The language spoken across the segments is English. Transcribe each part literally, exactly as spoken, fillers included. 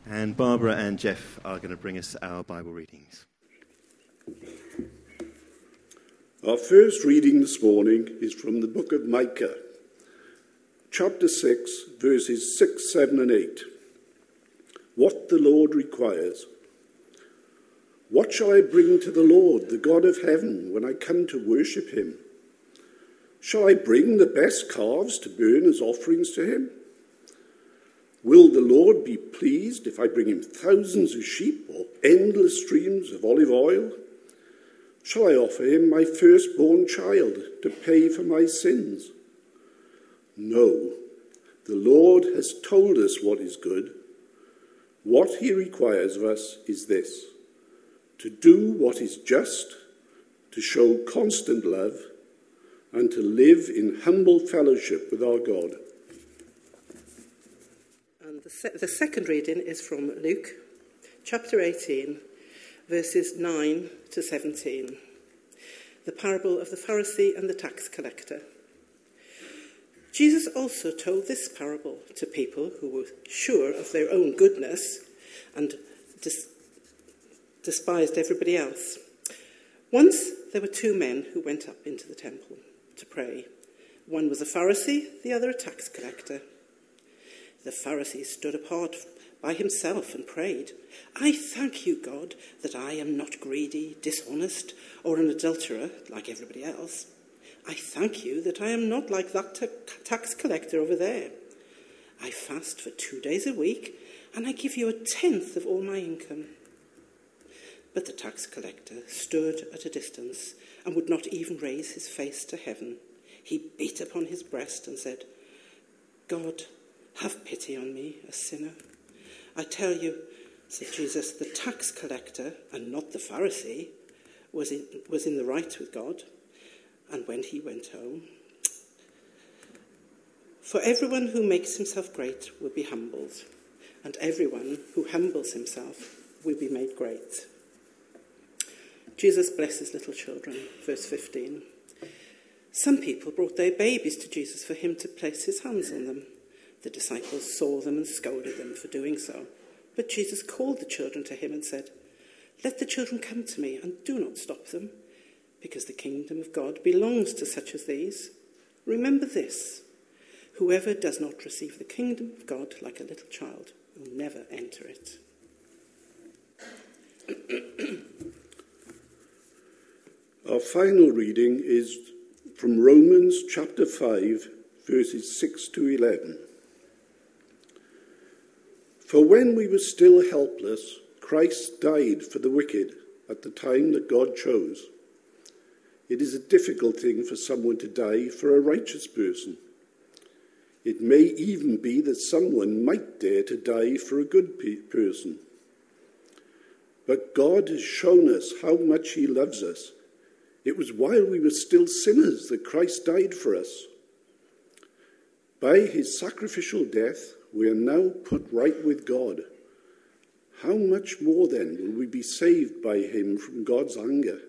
And Barbara and Jeff are going to bring us our Bible readings. Our first reading this morning is from the book of Micah, chapter six, verses six, seven and eight. What the Lord requires. What shall I bring to the Lord, the God of heaven, when I come to worship him? Shall I bring the best calves to burn as offerings to him? Will the Lord be pleased if I bring him thousands of sheep or endless streams of olive oil? Shall I offer him my firstborn child to pay for my sins? No, the Lord has told us what is good. What he requires of us is this: to do what is just, to show constant love, and to live in humble fellowship with our God. And the, se- the second reading is from Luke, chapter eighteen, verses nine to seventeen. The parable of the Pharisee and the tax collector. Jesus also told this parable to people who were sure of their own goodness and dis- despised everybody else. Once there were two men who went up into the temple to pray. One was a Pharisee, the other a tax collector. The Pharisee stood apart by himself and prayed, "I thank you, God, that I am not greedy, dishonest, or an adulterer like everybody else. I thank you that I am not like that ta- tax collector over there. I fast for two days a week, and I give you a tenth of all my income." But the tax collector stood at a distance and would not even raise his face to heaven. He beat upon his breast and said, "God, have pity on me, a sinner." "I tell you," said Jesus, "the tax collector, and not the Pharisee, was in, was in the right with God." And when he went home, "For everyone who makes himself great will be humbled, and everyone who humbles himself will be made great." Jesus blesses little children, verse fifteen. Some people brought their babies to Jesus for him to place his hands on them. The disciples saw them and scolded them for doing so. But Jesus called the children to him and said, "Let the children come to me, and do not stop them, because the kingdom of God belongs to such as these. Remember this: whoever does not receive the kingdom of God like a little child will never enter it." Our final reading is from Romans chapter five, verses six to eleven. For when we were still helpless, Christ died for the wicked at the time that God chose. It is a difficult thing for someone to die for a righteous person. It may even be that someone might dare to die for a good pe- person. But God has shown us how much he loves us. It was while we were still sinners that Christ died for us. By his sacrificial death, we are now put right with God. How much more then will we be saved by him from God's anger?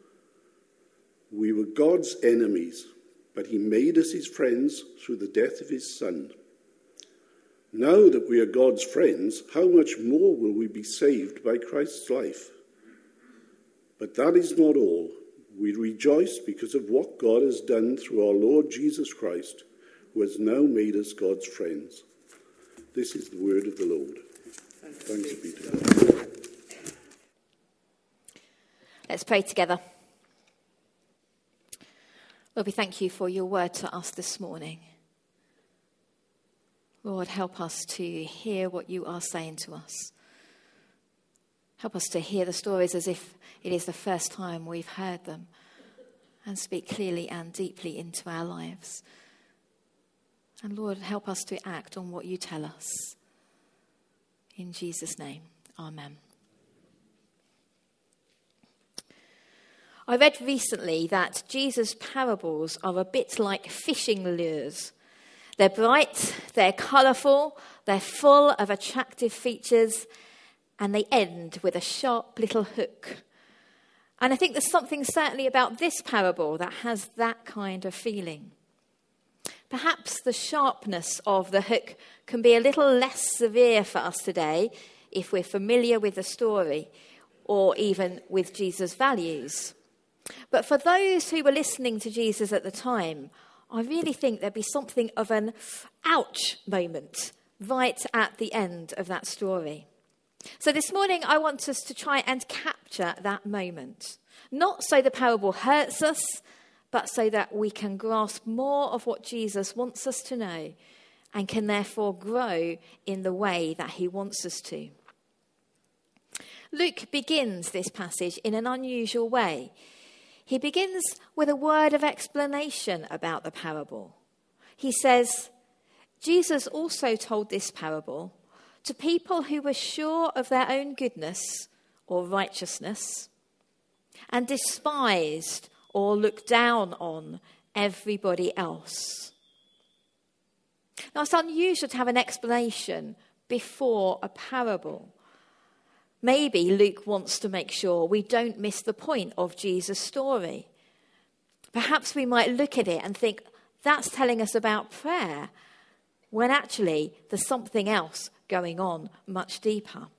We were God's enemies, but he made us his friends through the death of his Son. Now that we are God's friends, how much more will we be saved by Christ's life? But that is not all. We rejoice because of what God has done through our Lord Jesus Christ, who has now made us God's friends. This is the word of the Lord. Thanks be to God. Let's pray together. Lord, we thank you for your word to us this morning. Lord, help us to hear what you are saying to us. Help us to hear the stories as if it is the first time we've heard them, and speak clearly and deeply into our lives. And Lord, help us to act on what you tell us. In Jesus' name, amen. I read recently that Jesus' parables are a bit like fishing lures. They're bright, they're colourful, they're full of attractive features, and they end with a sharp little hook. And I think there's something certainly about this parable that has that kind of feeling. Perhaps the sharpness of the hook can be a little less severe for us today if we're familiar with the story or even with Jesus' values. But for those who were listening to Jesus at the time, I really think there'd be something of an ouch moment right at the end of that story. So this morning, I want us to try and capture that moment. Not so the parable hurts us, but so that we can grasp more of what Jesus wants us to know and can therefore grow in the way that he wants us to. Luke begins this passage in an unusual way. He begins with a word of explanation about the parable. He says, Jesus also told this parable to people who were sure of their own goodness or righteousness and despised or looked down on everybody else. Now, it's unusual to have an explanation before a parable. Maybe Luke wants to make sure we don't miss the point of Jesus' story. Perhaps we might look at it and think, that's telling us about prayer, when actually there's something else going on much deeper.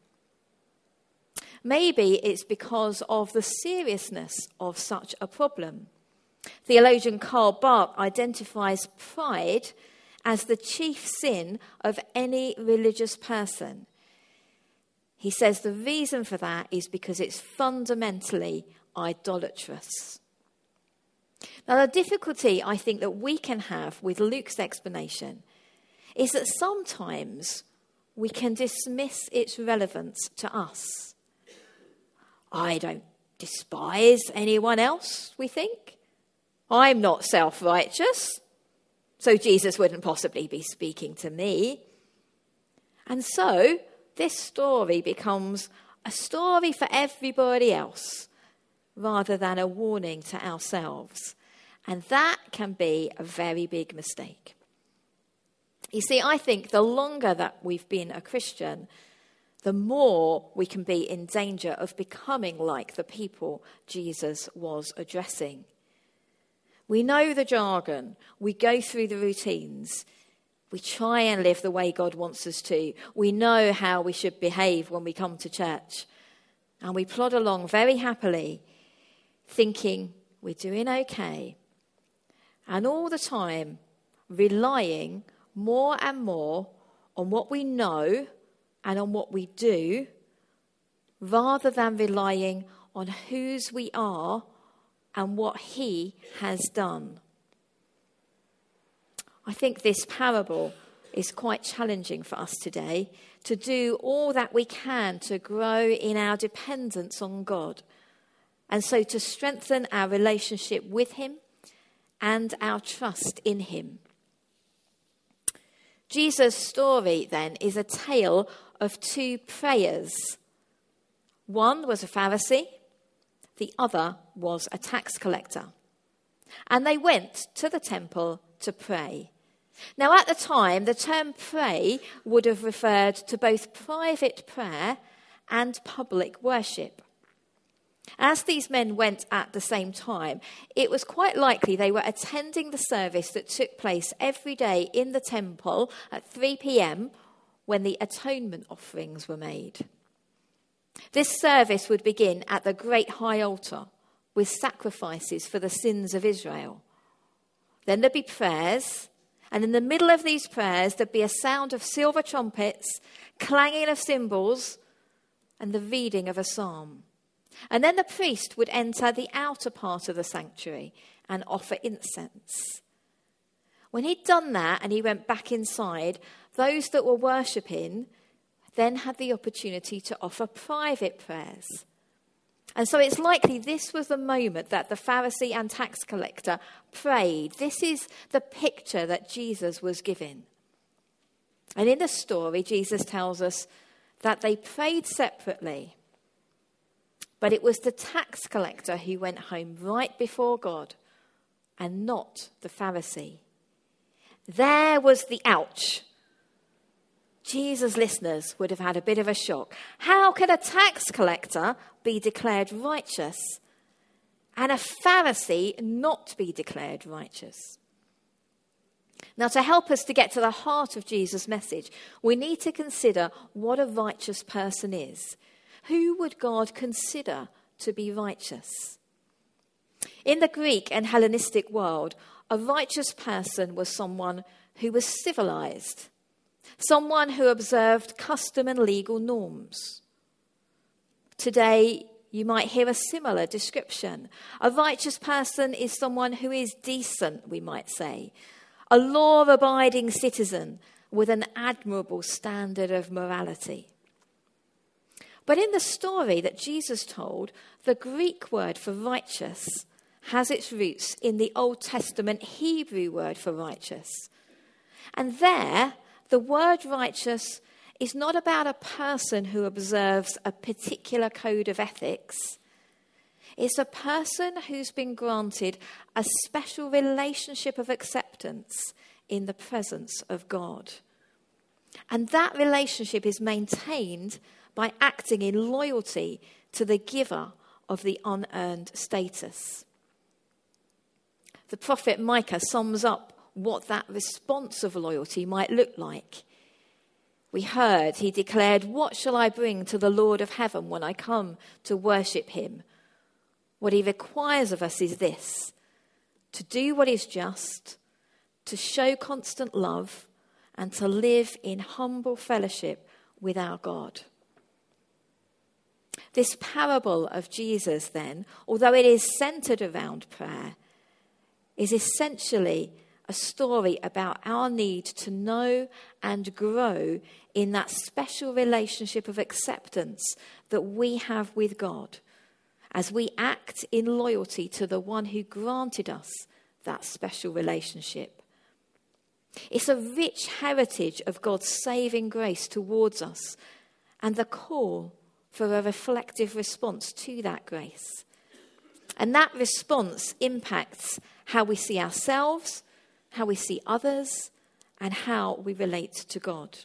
Maybe it's because of the seriousness of such a problem. Theologian Karl Barth identifies pride as the chief sin of any religious person. He says the reason for that is because it's fundamentally idolatrous. Now, the difficulty I think that we can have with Luke's explanation is that sometimes we can dismiss its relevance to us. I don't despise anyone else, we think. I'm not self-righteous, so Jesus wouldn't possibly be speaking to me. And so this story becomes a story for everybody else rather than a warning to ourselves. And that can be a very big mistake. You see, I think the longer that we've been a Christian, the more we can be in danger of becoming like the people Jesus was addressing. We know the jargon, we go through the routines, we try and live the way God wants us to. We know how we should behave when we come to church. And we plod along very happily, thinking we're doing okay. And all the time, relying more and more on what we know and on what we do, rather than relying on whose we are and what he has done. I think this parable is quite challenging for us today, to do all that we can to grow in our dependence on God, and so to strengthen our relationship with him and our trust in him. Jesus' story, then, is a tale of two prayers. One was a Pharisee, the other was a tax collector. And they went to the temple to pray. Now, at the time, the term pray would have referred to both private prayer and public worship. As these men went at the same time, it was quite likely they were attending the service that took place every day in the temple at three p.m. when the atonement offerings were made. This service would begin at the great high altar with sacrifices for the sins of Israel. Then there'd be prayers, and in the middle of these prayers there'd be a sound of silver trumpets, clanging of cymbals, and the reading of a psalm. And then the priest would enter the outer part of the sanctuary and offer incense. When he'd done that and he went back inside, those that were worshipping then had the opportunity to offer private prayers. And so it's likely this was the moment that the Pharisee and tax collector prayed. This is the picture that Jesus was given. And in the story, Jesus tells us that they prayed separately. But it was the tax collector who went home right before God and not the Pharisee. There was the ouch. Jesus' listeners would have had a bit of a shock. How can a tax collector be declared righteous and a Pharisee not be declared righteous? Now, to help us to get to the heart of Jesus' message, we need to consider what a righteous person is. Who would God consider to be righteous? In the Greek and Hellenistic world, a righteous person was someone who was civilized, someone who observed custom and legal norms. Today, you might hear a similar description. A righteous person is someone who is decent, we might say, a law-abiding citizen with an admirable standard of morality. But in the story that Jesus told, the Greek word for righteous has its roots in the Old Testament Hebrew word for righteous. And there, the word righteous is not about a person who observes a particular code of ethics. It's a person who's been granted a special relationship of acceptance in the presence of God. And that relationship is maintained by acting in loyalty to the giver of the unearned status. The prophet Micah sums up what that response of loyalty might look like. We heard he declared, "What shall I bring to the Lord of heaven when I come to worship him?" What he requires of us is this: to do what is just, to show constant love, and to live in humble fellowship with our God. This parable of Jesus, then, although it is centered around prayer, is essentially a story about our need to know and grow in that special relationship of acceptance that we have with God, as we act in loyalty to the one who granted us that special relationship. It's a rich heritage of God's saving grace towards us and the call for a reflective response to that grace. And that response impacts how we see ourselves, how we see others, and how we relate to God.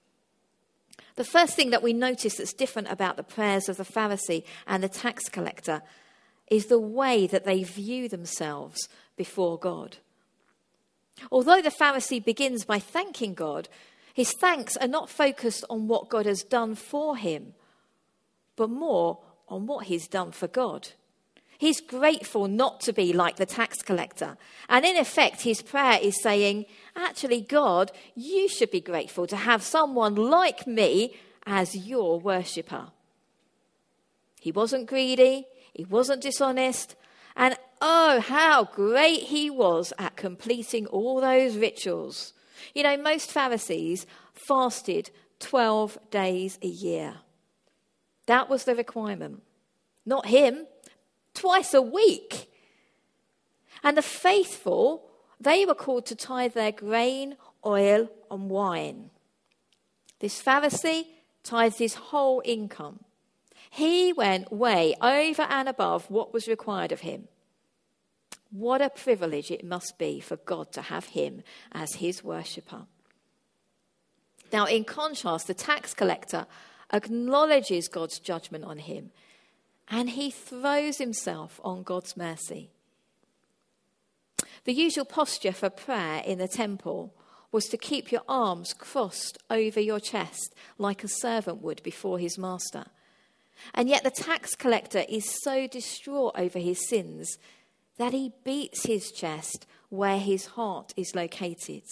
The first thing that we notice that's different about the prayers of the Pharisee and the tax collector is the way that they view themselves before God. Although the Pharisee begins by thanking God, his thanks are not focused on what God has done for him, but more on what he's done for God. He's grateful not to be like the tax collector. And in effect, his prayer is saying, actually, God, you should be grateful to have someone like me as your worshipper. He wasn't greedy. He wasn't dishonest. And oh, how great he was at completing all those rituals. You know, most Pharisees fasted twelve days a year. That was the requirement. Not him. Twice a week. And the faithful, they were called to tithe their grain, oil, and wine. This Pharisee tithed his whole income. He went way over and above what was required of him. What a privilege it must be for God to have him as his worshipper. Now, in contrast, the tax collector acknowledges God's judgment on him, and he throws himself on God's mercy. The usual posture for prayer in the temple was to keep your arms crossed over your chest like a servant would before his master. And yet the tax collector is so distraught over his sins that he beats his chest where his heart is located.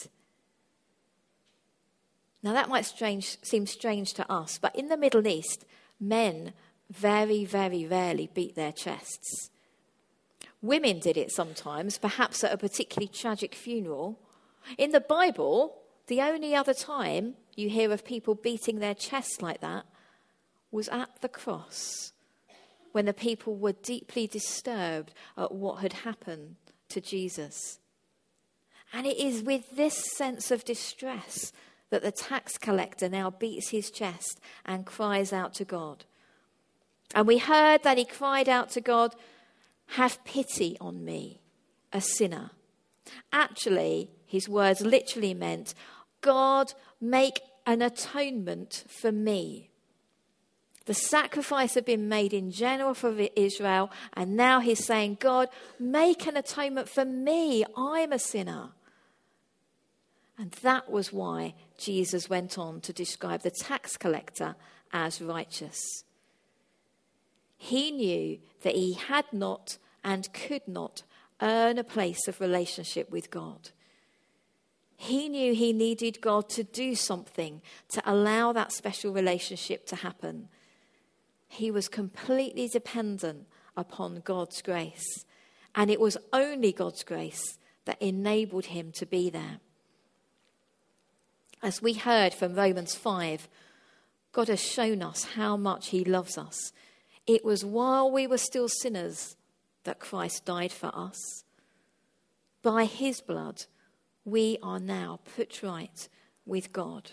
Now that might strange, seem strange to us, but in the Middle East, men very, very rarely beat their chests. Women did it sometimes, perhaps at a particularly tragic funeral. In the Bible, the only other time you hear of people beating their chests like that was at the cross, when the people were deeply disturbed at what had happened to Jesus. And it is with this sense of distress that the tax collector now beats his chest and cries out to God. And we heard that he cried out to God, "Have pity on me, a sinner." Actually, his words literally meant, "God, make an atonement for me." The sacrifice had been made in general for Israel, and now he's saying, "God, make an atonement for me. I'm a sinner." And that was why Jesus went on to describe the tax collector as righteous. He knew that he had not and could not earn a place of relationship with God. He knew he needed God to do something to allow that special relationship to happen. He was completely dependent upon God's grace, and it was only God's grace that enabled him to be there. As we heard from Romans five, God has shown us how much he loves us. It was while we were still sinners that Christ died for us. By his blood, we are now put right with God.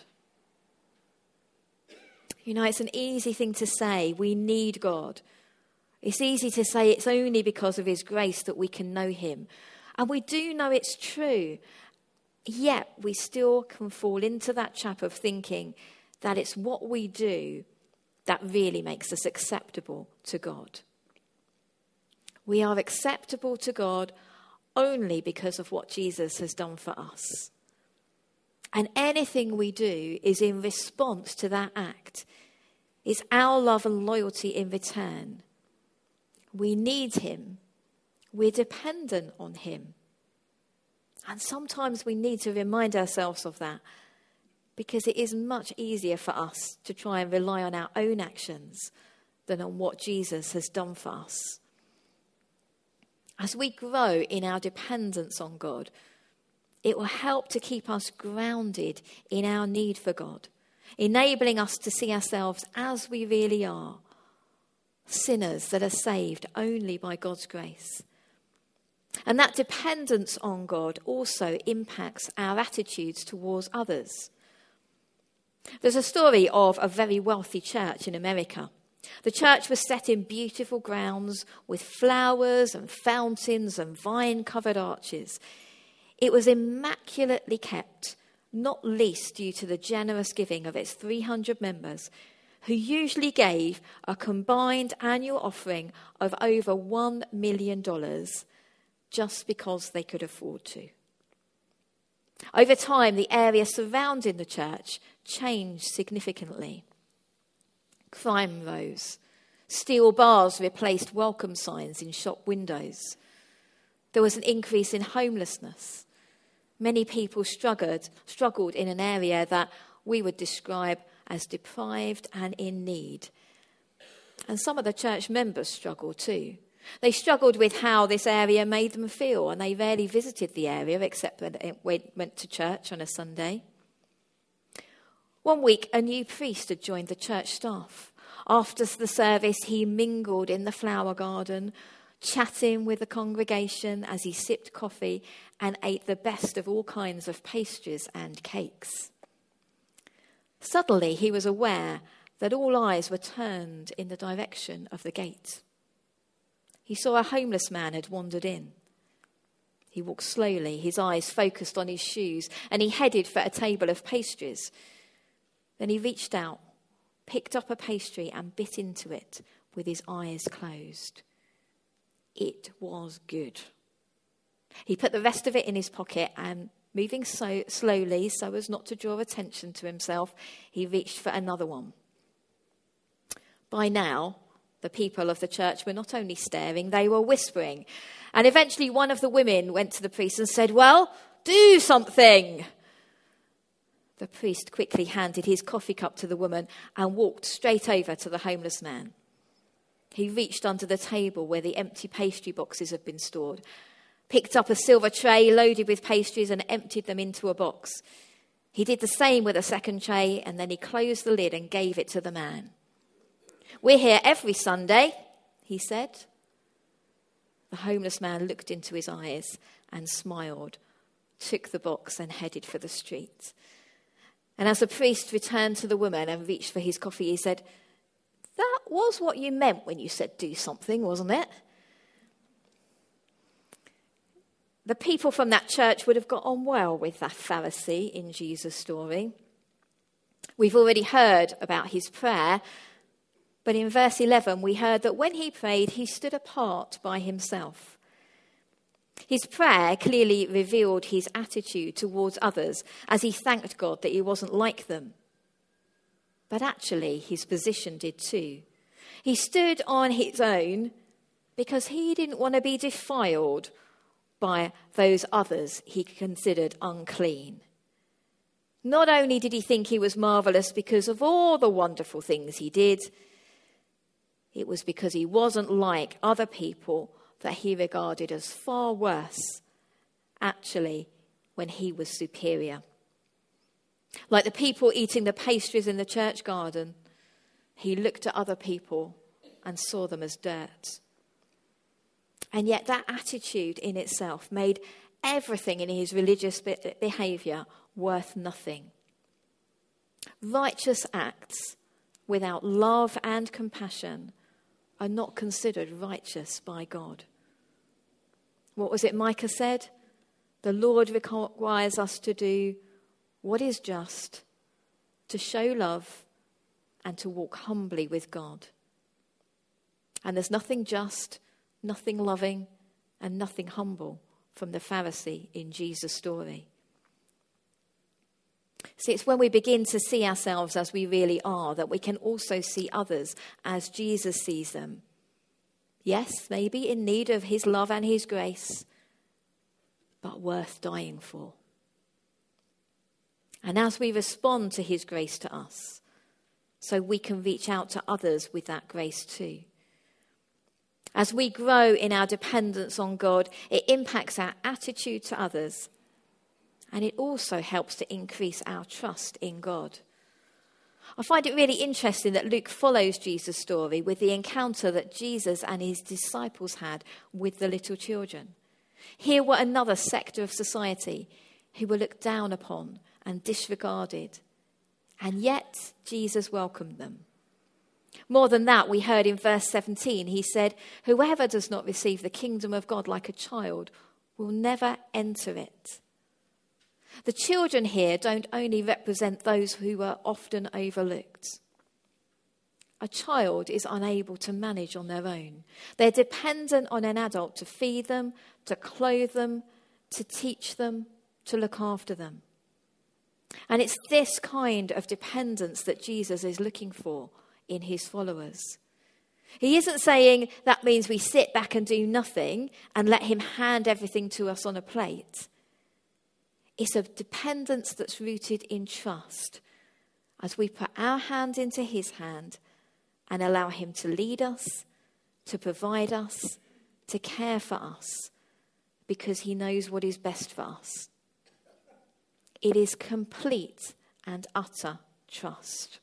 You know, it's an easy thing to say, we need God. It's easy to say it's only because of his grace that we can know him. And we do know it's true. Yet we still can fall into that trap of thinking that it's what we do that really makes us acceptable to God. We are acceptable to God only because of what Jesus has done for us. And anything we do is in response to that act. It's our love and loyalty in return. We need him. We're dependent on him. And sometimes we need to remind ourselves of that, because it is much easier for us to try and rely on our own actions than on what Jesus has done for us. As we grow in our dependence on God, it will help to keep us grounded in our need for God, enabling us to see ourselves as we really are, sinners that are saved only by God's grace. And that dependence on God also impacts our attitudes towards others. There's a story of a very wealthy church in America. The church was set in beautiful grounds with flowers and fountains and vine-covered arches. It was immaculately kept, not least due to the generous giving of its three hundred members, who usually gave a combined annual offering of over one million dollars just because they could afford to. Over time, the area surrounding the church changed significantly. Crime rose. Steel bars replaced welcome signs in shop windows. There was an increase in homelessness. Many people struggled, struggled in an area that we would describe as deprived and in need. And some of the church members struggled too. They struggled with how this area made them feel, and they rarely visited the area except when they went to church on a Sunday. One week, a new priest had joined the church staff. After the service, he mingled in the flower garden, chatting with the congregation as he sipped coffee and ate the best of all kinds of pastries and cakes. Suddenly, he was aware that all eyes were turned in the direction of the gate. He saw a homeless man had wandered in. He walked slowly, his eyes focused on his shoes, and he headed for a table of pastries. Then he reached out, picked up a pastry and bit into it with his eyes closed. It was good. He put the rest of it in his pocket and, moving so slowly so as not to draw attention to himself, he reached for another one. By now, the people of the church were not only staring, they were whispering. And eventually one of the women went to the priest and said, "Well, do something." The priest quickly handed his coffee cup to the woman and walked straight over to the homeless man. He reached under the table where the empty pastry boxes had been stored, picked up a silver tray loaded with pastries and emptied them into a box. He did the same with a second tray, and then he closed the lid and gave it to the man. "We're here every Sunday," he said. The homeless man looked into his eyes and smiled, took the box and headed for the street. And as the priest returned to the woman and reached for his coffee, he said, "That was what you meant when you said do something, wasn't it?" The people from that church would have got on well with that Pharisee in Jesus' story. We've already heard about his prayer, but in verse eleven we heard that when he prayed, he stood apart by himself. His prayer clearly revealed his attitude towards others as he thanked God that he wasn't like them. But actually, his position did too. He stood on his own because he didn't want to be defiled by those others he considered unclean. Not only did he think he was marvellous because of all the wonderful things he did, it was because he wasn't like other people that he regarded as far worse, actually, when he was superior. Like the people eating the pastries in the church garden, he looked at other people and saw them as dirt. And yet that attitude in itself made everything in his religious behaviour worth nothing. Righteous acts without love and compassion are not considered righteous by God. What was it Micah said? The Lord requires us to do what is just, to show love and to walk humbly with God. And there's nothing just, nothing loving, and nothing humble from the Pharisee in Jesus' story. See, it's when we begin to see ourselves as we really are that we can also see others as Jesus sees them. Yes, maybe in need of his love and his grace, but worth dying for. And as we respond to his grace to us, so we can reach out to others with that grace too. As we grow in our dependence on God, it impacts our attitude to others, and it also helps to increase our trust in God. I find it really interesting that Luke follows Jesus' story with the encounter that Jesus and his disciples had with the little children. Here were another sector of society who were looked down upon and disregarded, and yet Jesus welcomed them. More than that, we heard in verse seventeen, he said, "Whoever does not receive the kingdom of God like a child will never enter it." The children here don't only represent those who are often overlooked. A child is unable to manage on their own. They're dependent on an adult to feed them, to clothe them, to teach them, to look after them. And it's this kind of dependence that Jesus is looking for in his followers. He isn't saying that means we sit back and do nothing and let him hand everything to us on a plate. It's a dependence that's rooted in trust as we put our hand into his hand and allow him to lead us, to provide us, to care for us, because he knows what is best for us. It is complete and utter trust.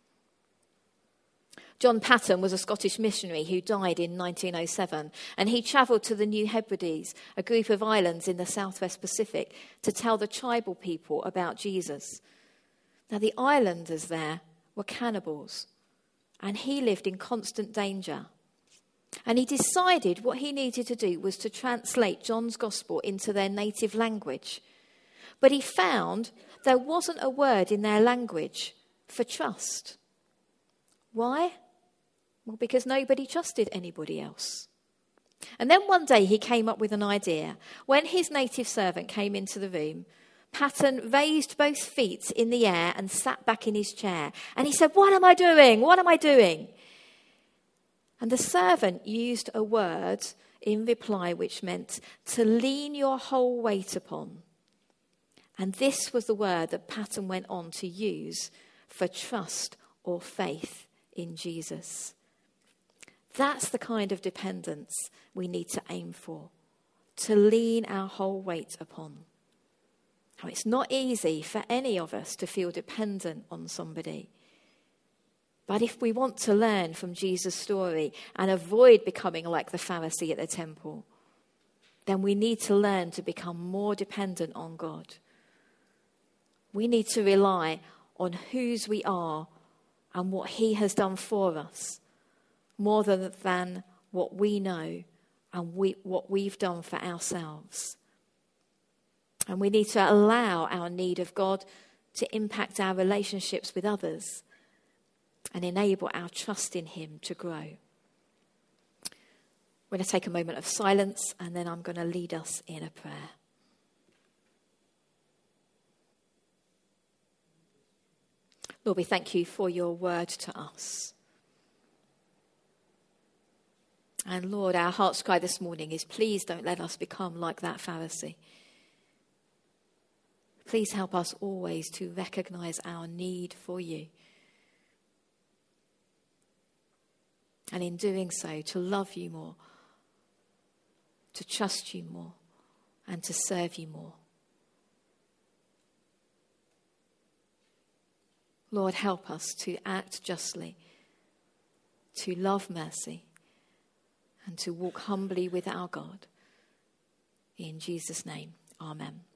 John Paton was a Scottish missionary who died in nineteen oh seven, and he travelled to the New Hebrides, a group of islands in the southwest Pacific, to tell the tribal people about Jesus. Now, the islanders there were cannibals, and he lived in constant danger. And he decided what he needed to do was to translate John's gospel into their native language. But he found there wasn't a word in their language for trust. Why? Well, because nobody trusted anybody else. And then one day he came up with an idea. When his native servant came into the room, Paton raised both feet in the air and sat back in his chair. And he said, "What am I doing? What am I doing?" And the servant used a word in reply which meant to lean your whole weight upon. And this was the word that Paton went on to use for trust or faith in Jesus. That's the kind of dependence we need to aim for, to lean our whole weight upon. Now, it's not easy for any of us to feel dependent on somebody. But if we want to learn from Jesus' story and avoid becoming like the Pharisee at the temple, then we need to learn to become more dependent on God. We need to rely on whose we are and what he has done for us, more than, than what we know and we, what we've done for ourselves. And we need to allow our need of God to impact our relationships with others and enable our trust in him to grow. We're going to take a moment of silence, and then I'm going to lead us in a prayer. Lord, we thank you for your word to us. And Lord, our heart's cry this morning is, please don't let us become like that Pharisee. Please help us always to recognize our need for you. And in doing so, to love you more, to trust you more, and to serve you more. Lord, help us to act justly, to love mercy, and to walk humbly with our God. In Jesus' name, amen.